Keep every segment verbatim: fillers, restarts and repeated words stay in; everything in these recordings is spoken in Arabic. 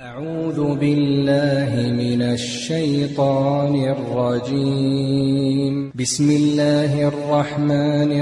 أعوذ بالله من الشيطان الرجيم. بسم الله الرحمن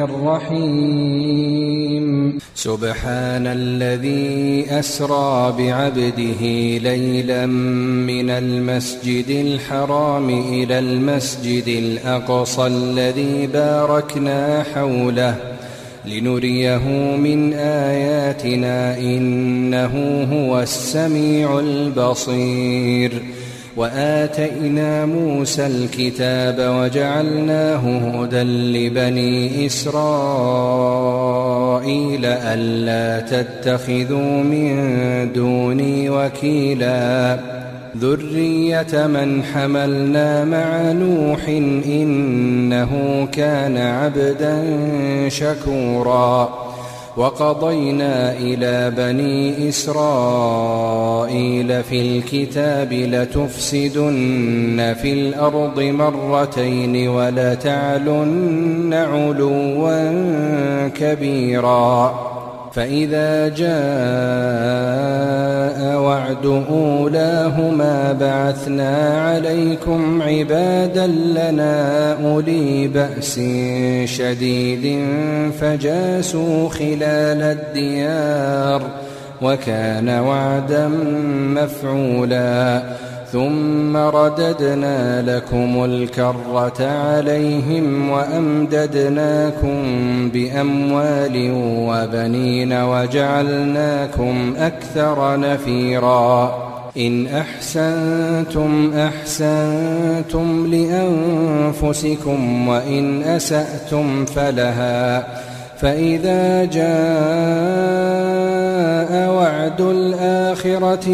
الرحيم. سبحان الذي أسرى بعبده ليلا من المسجد الحرام إلى المسجد الأقصى الذي باركنا حوله لنريه من آياتنا إنه هو السميع البصير. وآتينا موسى الكتاب وجعلناه هدى لبني إسرائيل ألا تتخذوا من دوني وكيلا ذرية من حملنا مع نوح إنه كان عبدا شكورا. وقضينا إلى بني إسرائيل في الكتاب لتفسدن في الأرض مرتين ولتعلن علوا كبيرا. فإذا جاء وعد أولاهما بعثنا عليكم عبادا لنا أولي بأس شديد فجاسوا خلال الديار وكان وعدا مفعولا. ثم رددنا لكم الكرة عليهم وأمددناكم بأموال وبنين وجعلناكم أكثر نفيرا. إن أحسنتم أحسنتم لأنفسكم وإن أسأتم فلها. فإذا جاء وعد الآخرة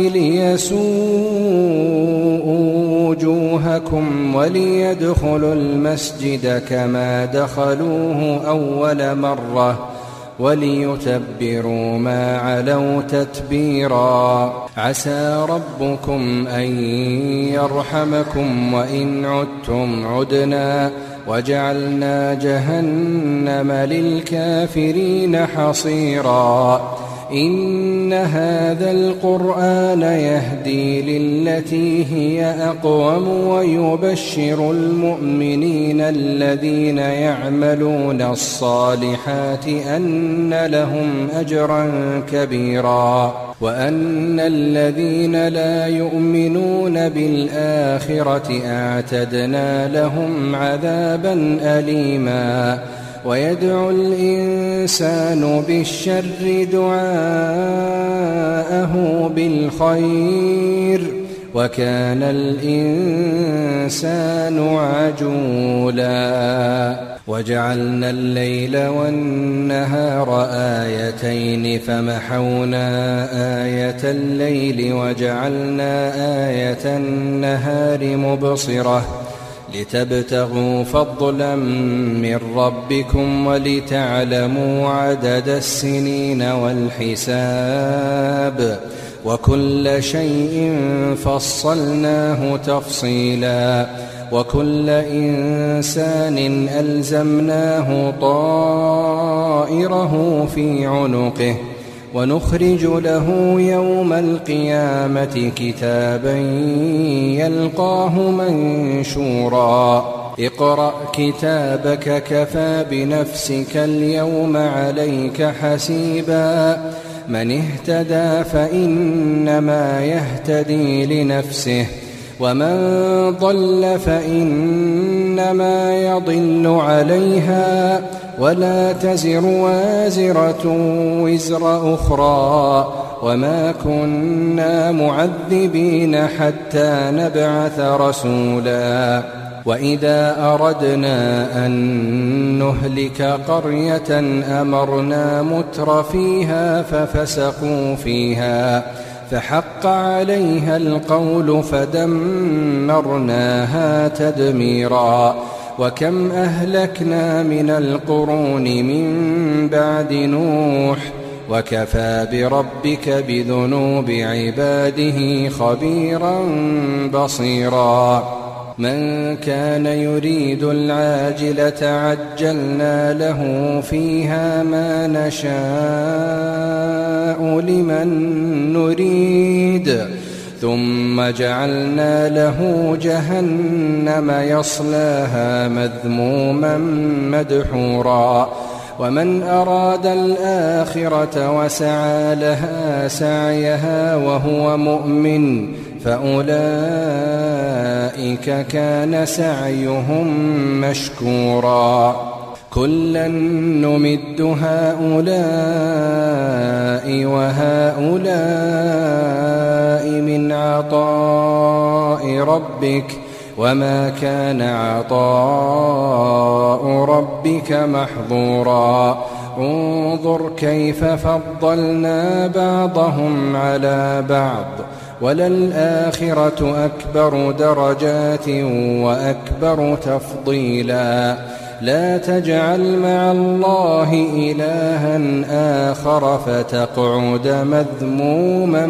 ليسوءوا وجوهكم وليدخلوا المسجد كما دخلوه أول مرة وليتبروا ما علوا تتبيرا. عسى ربكم أن يرحمكم وإن عدتم عدنا وجعلنا جهنم للكافرين حصيرا. إن هذا القرآن يهدي للتي هي أقوم ويبشر المؤمنين الذين يعملون الصالحات أن لهم أجرا كبيرا وأن الذين لا يؤمنون بالآخرة أعتدنا لهم عذابا أليما. ويدعو الإنسان بالشر دعاءه بالخير وكان الإنسان عجولا. وجعلنا الليل والنهار آيتين فمحونا آية الليل وجعلنا آية النهار مبصرة لتبتغوا فضلا من ربكم ولتعلموا عدد السنين والحساب وكل شيء فصلناه تفصيلا. وكل إنسان ألزمناه طائره في عنقه ونخرج له يوم القيامة كتابا يلقاه منشورا. اقرأ كتابك كفى بنفسك اليوم عليك حسيبا. من اهتدى فإنما يهتدي لنفسه ومن ضل فإنما يضل عليها ولا تزر وازرة وزر أخرى وما كنا معذبين حتى نبعث رسولا. وإذا أردنا أن نهلك قرية أمرنا متر فيها ففسقوا فيها فحق عليها القول فدمرناها تدميرا. وكم أهلكنا من القرون من بعد نوح وكفى بربك بذنوب عباده خبيرا بصيرا. من كان يريد العاجلة عجلنا له فيها ما نشاء لمن نريد ثم جعلنا له جهنم يصلاها مذموما مدحورا ومن أراد الآخرة وسعى لها سعيها وهو مؤمن فأولئك كان سعيهم مشكورا كلا نمد هؤلاء وهؤلاء من عطاء ربك وما كان عطاء ربك محظورا انظر كيف فضلنا بعضهم على بعض وللآخرة أكبر درجات وأكبر تفضيلا لا تجعل مع الله إلها آخر فتقعد مذموما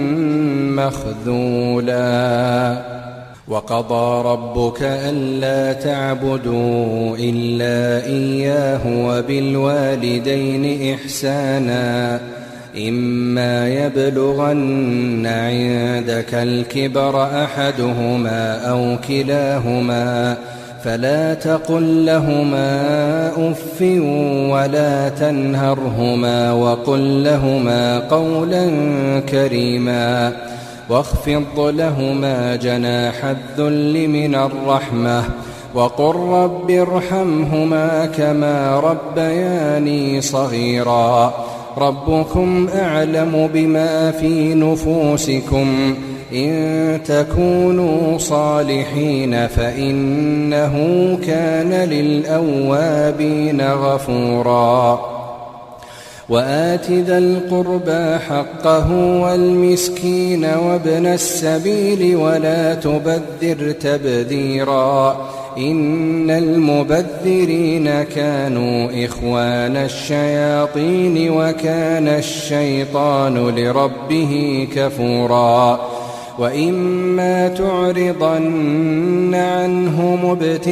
مخذولا وقضى ربك ألا تعبدوا إلا إياه وبالوالدين إحسانا إما يبلغن عندك الكبر أحدهما أو كلاهما فلا تقل لهما أف ولا تنهرهما وقل لهما قولا كريما واخفض لهما جناح الذل من الرحمة وقل رب ارحمهما كما ربياني صغيرا ربكم أعلم بما في نفوسكم إن تكونوا صالحين فإنه كان للأوابين غفورا وآت ذا القربى حقه والمسكين وابن السبيل ولا تبذر تبذيرا إن المبذرين كانوا إخوان الشياطين وكان الشيطان لربه كفورا وإما تعرضن عنهم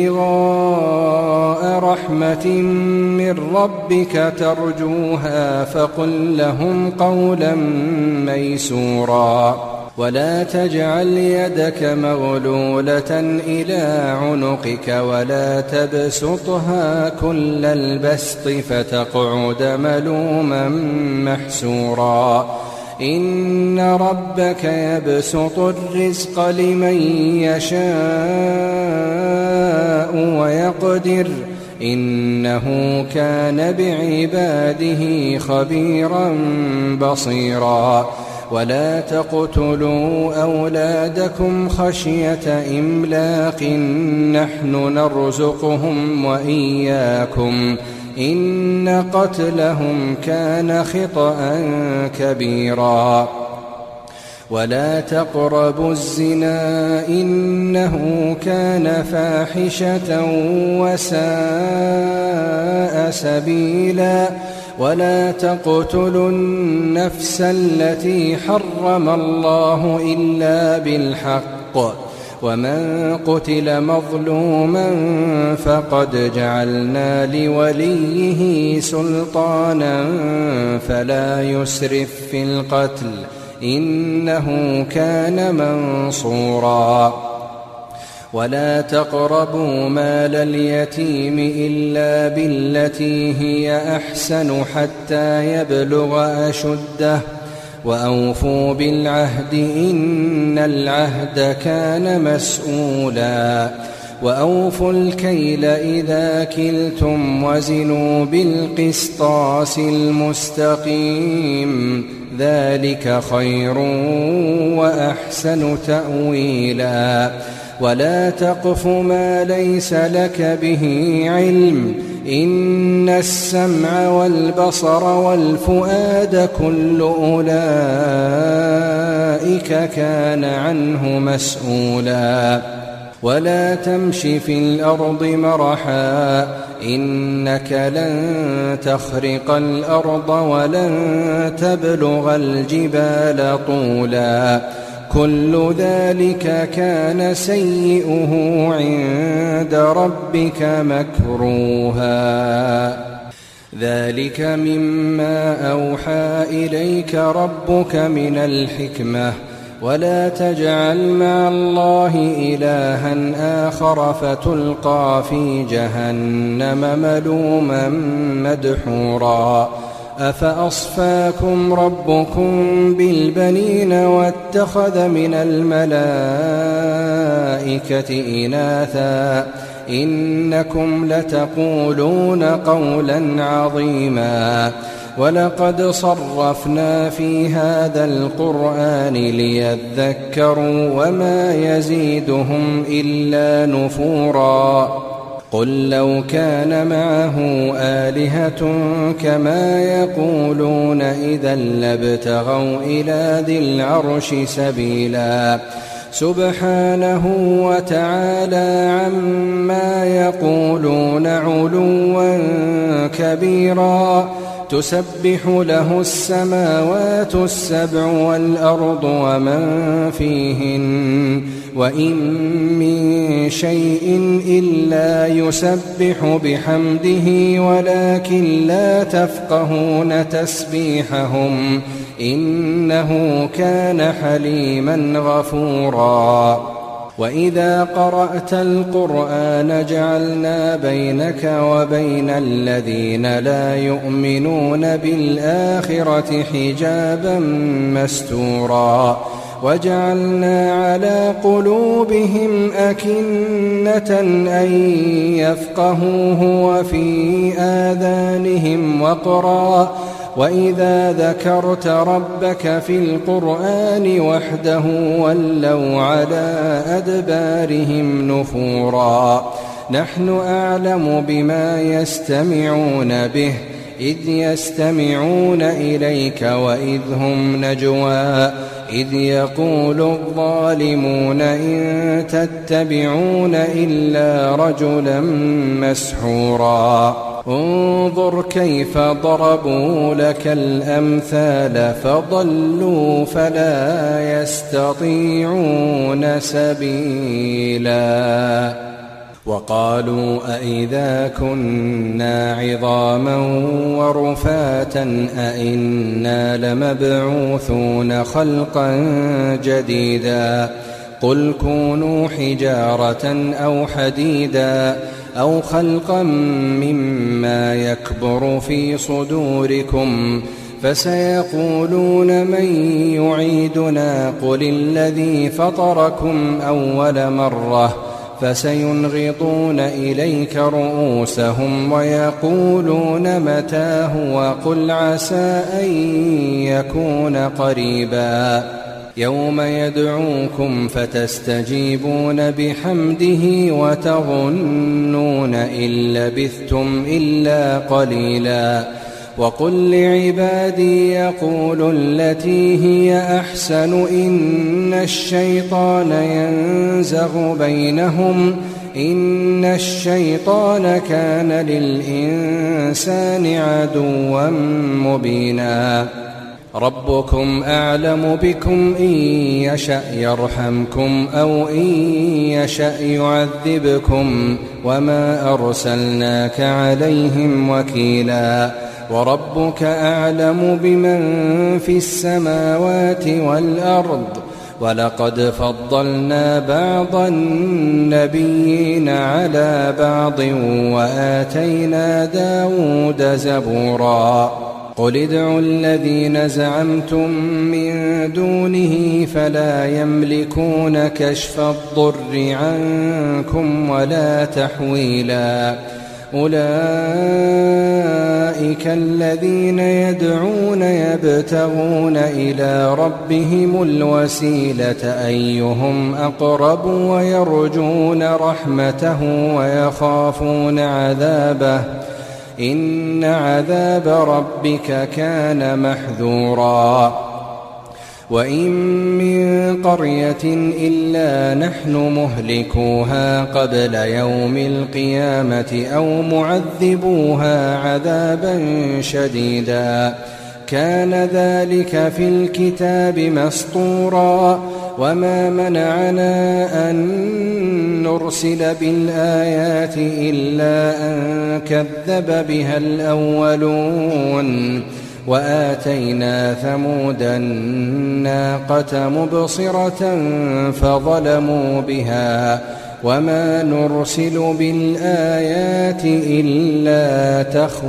ابتغاء رحمة من ربك ترجوها فقل لهم قولا ميسورا ولا تجعل يدك مغلولة إلى عنقك ولا تبسطها كل البسط فتقعد ملوما محسورا إن ربك يبسط الرزق لمن يشاء ويقدر إنه كان بعباده خبيرا بصيرا ولا تقتلوا أولادكم خشية إملاق نحن نرزقهم وإياكم إن قتلهم كان خطأ كبيرا ولا تقربوا الزنا إنه كان فاحشة وساء سبيلا ولا تقتلوا النفس التي حرم الله إلا بالحق ومن قتل مظلوما فقد جعلنا لوليه سلطانا فلا يسرف في القتل إنه كان منصورا ولا تقربوا مال اليتيم إلا بالتي هي أحسن حتى يبلغ أشده وأوفوا بالعهد إن العهد كان مسؤولا وأوفوا الكيل إذا كلتم وزنوا بالقسطاس المستقيم ذلك خير وأحسن تأويلا ولا تقف ما ليس لك به علم إن السمع والبصر والفؤاد كل أولئك كان عنه مسؤولا ولا تمش في الأرض مرحا إنك لن تخرق الأرض ولن تبلغ الجبال طولا كل ذلك كان سيئه عند ربك مكروها ذلك مما أوحى إليك ربك من الحكمة ولا تجعل مع الله إلها آخر فتلقى في جهنم ملوما مدحورا أفأصفاكم ربكم بالبنين واتخذ من الملائكة إناثا إنكم لتقولون قولا عظيما ولقد صرفنا في هذا القرآن ليذكروا وما يزيدهم إلا نفورا قل لو كان معه آلهة كما يقولون إذا لابتغوا إلى ذي العرش سبيلا سبحانه وتعالى عما يقولون علوا كبيرا تسبح له السماوات السبع والأرض ومن فيهن وإن من شيء إلا يسبح بحمده ولكن لا تفقهون تسبيحهم إنه كان حليما غفورا وإذا قرأت القرآن جعلنا بينك وبين الذين لا يؤمنون بالآخرة حجابا مستورا وجعلنا على قلوبهم أكنة أن يفقهوه وفي آذانهم وقرا وإذا ذكرت ربك في القرآن وحده ولوا على أدبارهم نفورا نحن أعلم بما يستمعون به إذ يستمعون إليك وإذ هم نجوى إذ يقول الظالمون إن تتبعون إلا رجلا مسحورا انظر كيف ضربوا لك الأمثال فضلوا فلا يستطيعون سبيلا وقالوا أئذا كنا عظاما ورفاتا أئنا لمبعوثون خلقا جديدا قل كونوا حجارة أو حديدا أو خلقا مما يكبر في صدوركم فسيقولون من يعيدنا قل الذي فطركم أول مرة فسينغضون إليك رؤوسهم ويقولون متاه وقل عسى أن يكون قريبا يوم يدعوكم فتستجيبون بحمده وتظنون إن لبثتم إلا قليلا وقل لعبادي يقولوا التي هي أحسن إن الشيطان ينزغ بينهم إن الشيطان كان للإنسان عدوا مبينا ربكم أعلم بكم إن يشأ يرحمكم أو إن يشأ يعذبكم وما أرسلناك عليهم وكيلا وربك أعلم بمن في السماوات والأرض ولقد فضلنا بعض النبيين على بعض وآتينا داود زبورا قل ادعوا الذين زعمتم من دونه فلا يملكون كشف الضر عنكم ولا تحويلا أولئك الذين يدعون يبتغون إلى ربهم الوسيلة أيهم أقرب ويرجون رحمته ويخافون عذابه إن عذاب ربك كان محذورا وإن من قرية إلا نحن مهلكوها قبل يوم القيامة أو معذبوها عذابا شديدا كان ذلك في الكتاب مسطورا وما منعنا أن نرسل بالآيات إلا أن كذب بها الأولون وآتينا ثمود الناقة مبصرة فظلموا بها وما نرسل بالآيات إلا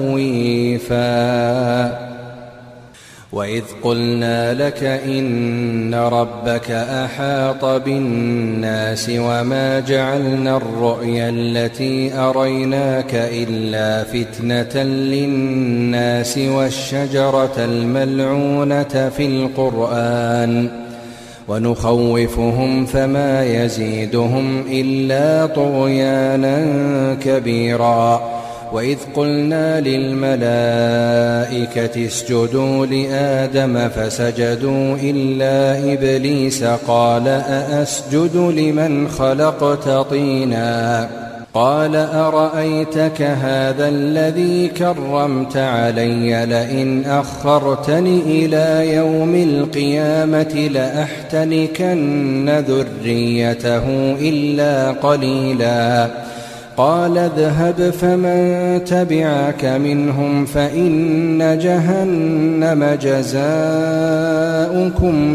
تخويفا وإذ قلنا لك إن ربك أحاط بالناس وما جعلنا الرؤيا التي أريناك إلا فتنة للناس والشجرة الملعونة في القرآن ونخوفهم فما يزيدهم إلا طغيانا كبيرا وإذ قلنا للملائكة اسجدوا لآدم فسجدوا إلا إبليس قال أأسجد لمن خلقت طينا قال أرأيتك هذا الذي كرمت علي لئن أخرتني إلى يوم القيامة لأحتنكن ذريته إلا قليلا قال اذهب فمن تبعك منهم فإن جهنم جزاؤكم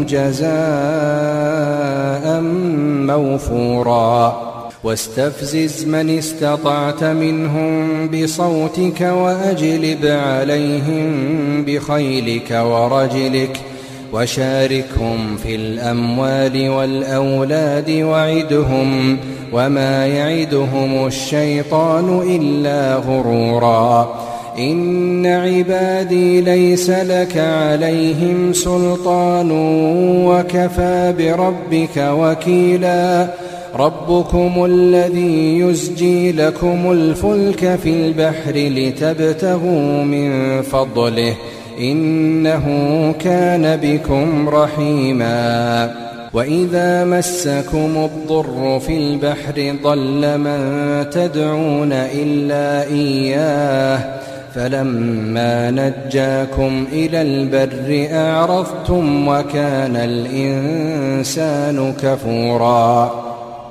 جزاء موفورا واستفزز من استطعت منهم بصوتك وأجلب عليهم بخيلك ورجلك وشاركهم في الأموال والأولاد وعدهم وما يعدهم الشيطان إلا غرورا إن عبادي ليس لك عليهم سلطان وكفى بربك وكيلا ربكم الذي يزجي لكم الفلك في البحر لتبتغوا من فضله إنه كان بكم رحيما وإذا مسكم الضر في البحر ضل من تدعون إلا إياه فلما نجاكم إلى البر أعرضتم وكان الإنسان كفورا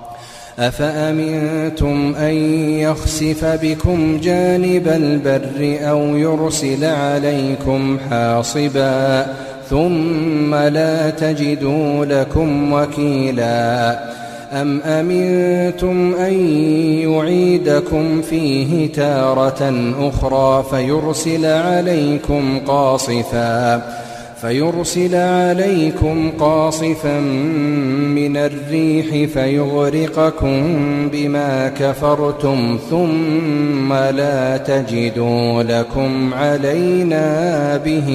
أفأمنتم أن يخسف بكم جانب البر أو يرسل عليكم حاصبا ثم لا تجدوا لكم وكيلا أم أمنتم أن يعيدكم فيه تارة أخرى فيرسل عليكم قاصفا فيرسل عليكم قاصفا من الريح فيغرقكم بما كفرتم ثم لا تجدوا لكم علينا به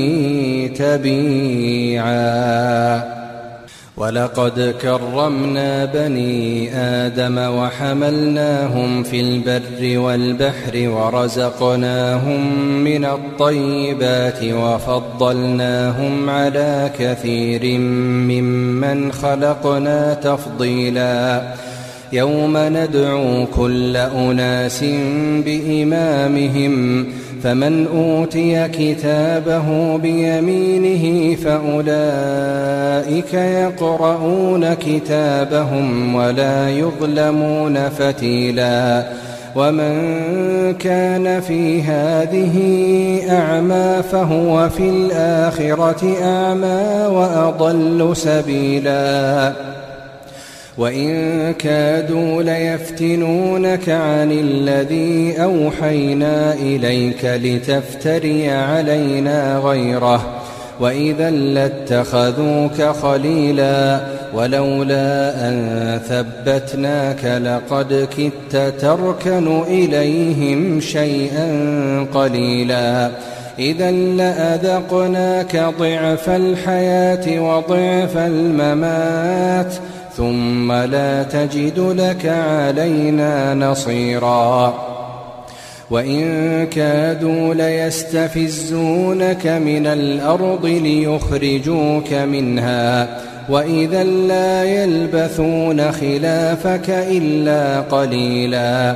تبيعا ولقد كرمنا بني آدم وحملناهم في البر والبحر ورزقناهم من الطيبات وفضلناهم على كثير ممن خلقنا تفضيلا يوم ندعو كل أناس بإمامهم فمن أوتي كتابه بيمينه فأولئك يقرؤون كتابهم ولا يظلمون فتيلا ومن كان في هذه أعمى فهو في الآخرة أعمى وأضل سبيلا وإن كادوا ليفتنونك عن الذي أوحينا إليك لتفتري علينا غيره وإذا لاتخذوك خليلا ولولا أن ثبتناك لقد كدت تركن إليهم شيئا قليلا إذا لأذقناك ضعف الحياة وضعف الممات ثم لا تجد لك علينا نصيرا وإن كادوا ليستفزونك من الأرض ليخرجوك منها وإذا لا يلبثون خلافك إلا قليلا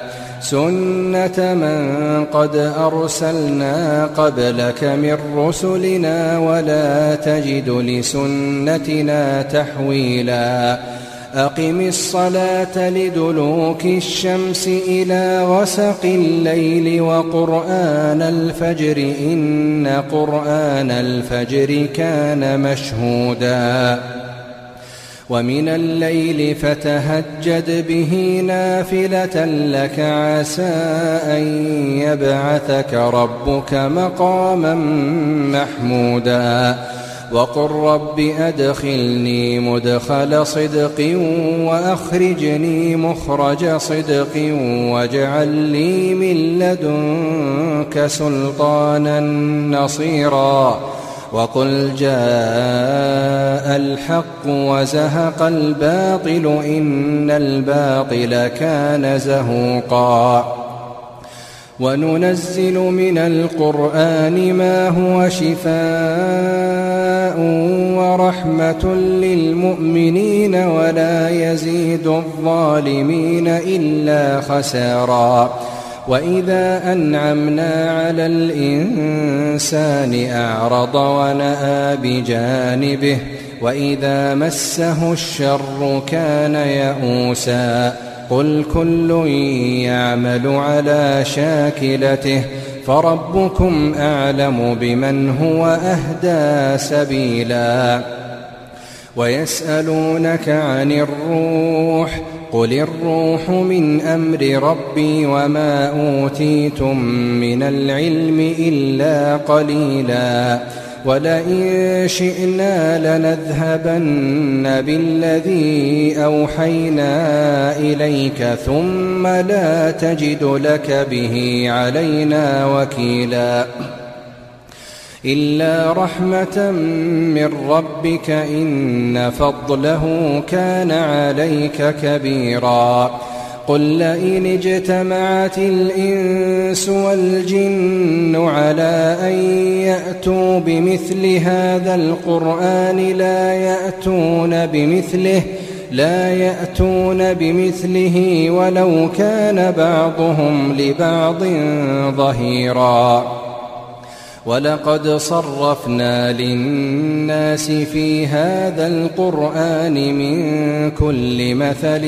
سنة من قد أرسلنا قبلك من رسلنا ولا تجد لسنتنا تحويلا أقم الصلاة لدلوك الشمس إلى غسق الليل وقرآن الفجر إن قرآن الفجر كان مشهودا ومن الليل فتهجد به نافلة لك عسى أن يبعثك ربك مقاما محمودا وقل رب أدخلني مدخل صدق وأخرجني مخرج صدق واجعل لي من لدنك سلطانا نصيرا وقل جاء الحق وزهق الباطل إن الباطل كان زهوقا وننزل من القرآن ما هو شفاء ورحمة للمؤمنين ولا يزيد الظالمين إلا خسارا وإذا أنعمنا على الإنسان أعرض ونأى بجانبه وإذا مسه الشر كان يئوسا قل كل يعمل على شاكلته فربكم أعلم بمن هو أهدى سبيلا ويسألونك عن الروح قل الروح من أمر ربي وما أوتيتم من العلم إلا قليلا ولئن شئنا لنذهبن بالذي أوحينا إليك ثم لا تجد لك به علينا وكيلا إلا رحمة من ربك إن فضله كان عليك كبيرا قل لئن اجتمعت الإنس والجن على أن يأتوا بمثل هذا القرآن لا يأتون بمثله لا يأتون بمثله ولو كان بعضهم لبعض ظهيرا ولقد صرفنا للناس في هذا القرآن من كل مثل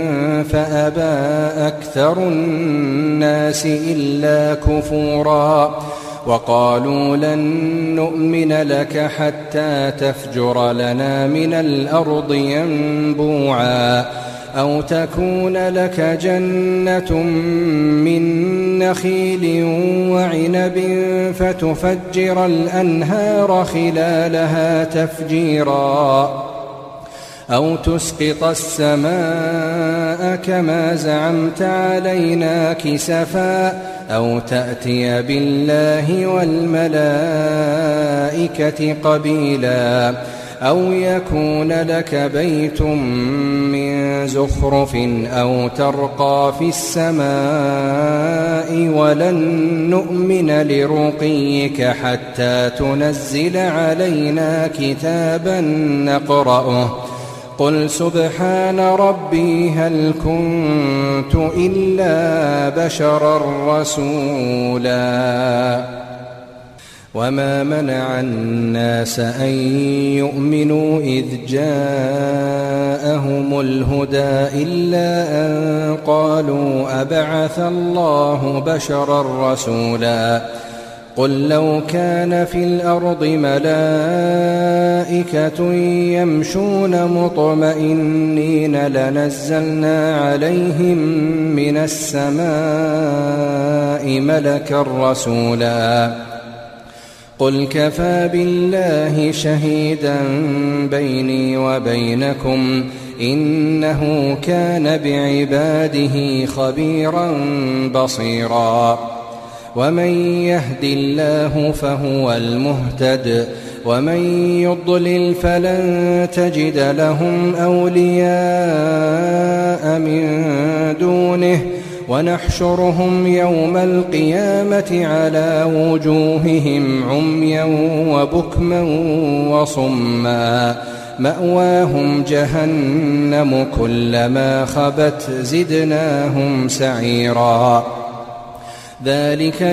فأبى أكثر الناس إلا كفورا وقالوا لن نؤمن لك حتى تفجر لنا من الأرض ينبوعا أو تكون لك جنة من نخيل وعنب فتفجر الأنهار خلالها تفجيرا أو تسقط السماء كما زعمت علينا كسفا أو تأتي بالله والملائكة قبيلا أو يكون لك بيت من زخرف أو ترقى في السماء ولن نؤمن لرقيك حتى تنزل علينا كتابا نقرأه قل سبحان ربي هل كنت إلا بشرا رسولا وما منع الناس أن يؤمنوا إذ جاءهم الهدى إلا أن قالوا أبعث الله بشرا رسولا قل لو كان في الأرض ملائكة يمشون مطمئنين لنزلنا عليهم من السماء ملكا رسولا قل كفى بالله شهيدا بيني وبينكم إنه كان بعباده خبيرا بصيرا ومن يهد الله فهو المهتد ومن يضلل فلن تجد لهم أولياء من دونه ونحشرهم يوم القيامة على وجوههم عميا وبكما وصما مأواهم جهنم كلما خبت زدناهم سعيرا ذلك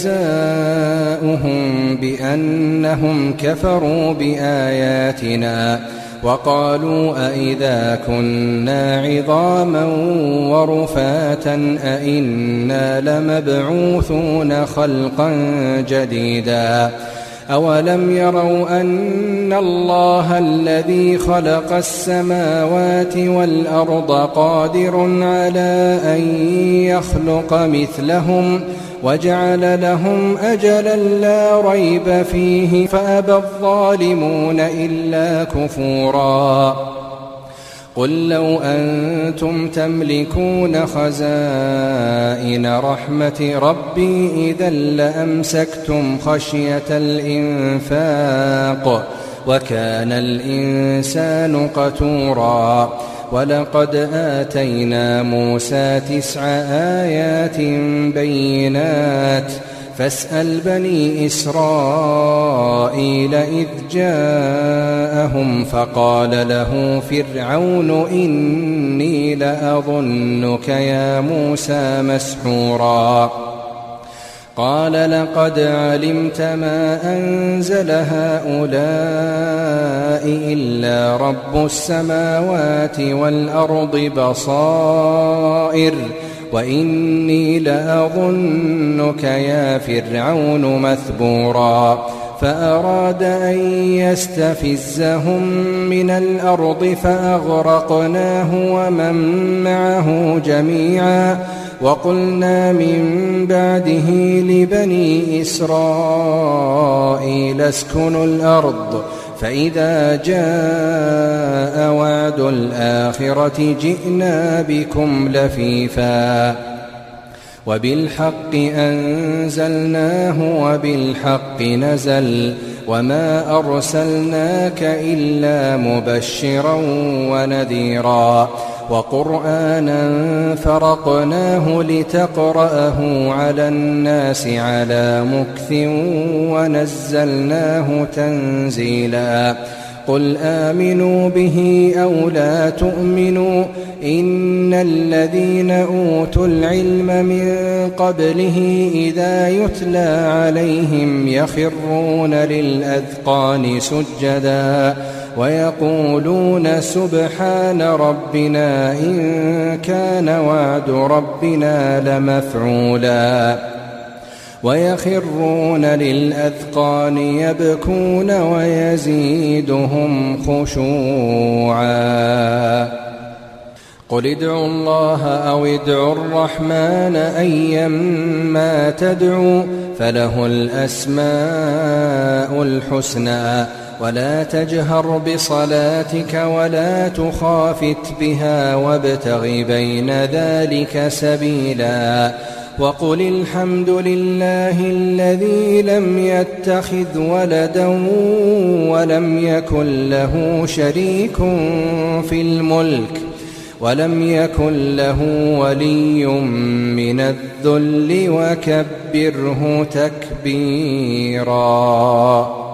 جزاؤهم بأنهم كفروا بآياتنا وقالوا أئذا كنا عظاما ورفاتا أئنا لمبعوثون خلقا جديدا أولم يروا أن الله الذي خلق السماوات والأرض قادر على أن يخلق مثلهم وجعل لهم أجلا لا ريب فيه فأبى الظالمون إلا كفورا قل لو أنتم تملكون خزائن رحمة ربي إذا لأمسكتم خشية الإنفاق وكان الإنسان قتورا ولقد آتينا موسى تسع آيات بينات فاسأل بني إسرائيل إذ جاءهم فقال له فرعون إني لأظنك يا موسى مسحورا قال لقد علمت ما أنزل هؤلاء إلا رب السماوات والأرض بصائر وإني لأظنك يا فرعون مثبورا فأراد أن يستفزهم من الأرض فأغرقناه ومن معه جميعا وقلنا من بعده لبني إسرائيل اسكنوا الأرض فإذا جاء وعد الآخرة جئنا بكم لفيفا وبالحق أنزلناه وبالحق نزل وما أرسلناك إلا مبشرا ونذيرا وقرآنا فرقناه لتقرأه على الناس على مكث ونزلناه تنزيلا قل آمنوا به أو لا تؤمنوا إن الذين أوتوا العلم من قبله إذا يتلى عليهم يخرون للأذقان سجدا ويقولون سبحان ربنا إن كان وعد ربنا لمفعولا ويخرون للأذقان يبكون ويزيدهم خشوعا قل ادعوا الله أو ادعوا الرحمن أيما تدعوا فله الأسماء الحسنى ولا تجهر بصلاتك ولا تخافت بها وابتغ بين ذلك سبيلا وقل الحمد لله الذي لم يتخذ ولدا ولم يكن له شريك في الملك ولم يكن له ولي من الذل وكبره تكبيرا.